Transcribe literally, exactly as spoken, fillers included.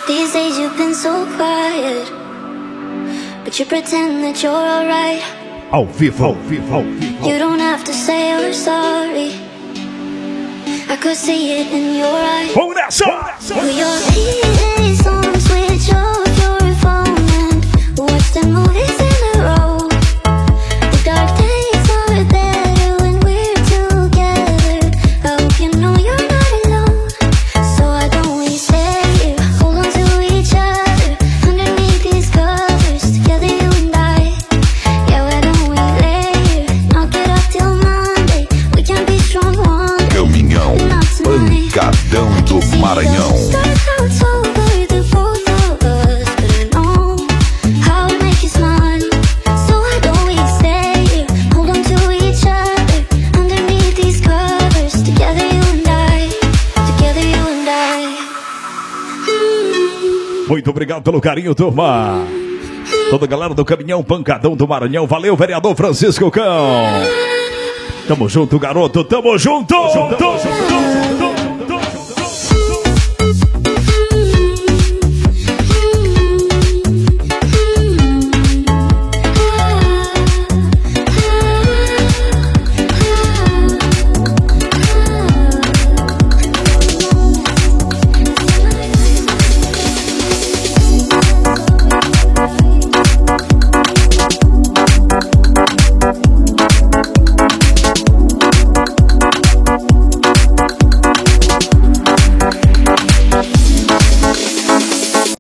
These days you've been so quiet, but you pretend that you're alright. Ao vivo, ao vivo, ao vivo. You don't have to say you're sorry. I could see it in your eyes. Vamos nessa! Put your P A on, switch off your phone and watch the movies in a row. The dark days are better when we're together. I hope you know you're not alone, so I don't waste it. Hold on to each other underneath these covers. Together you and I. Yeah, why don't we lay here? Knock it up till Monday. We can be strong one day. Caminhão, pancadão do Maranhão. Muito obrigado pelo carinho, turma. Toda a galera do Caminhão Pancadão do Maranhão. Valeu, vereador Francisco Cão. Tamo junto, garoto. Tamo junto. Tamo junto.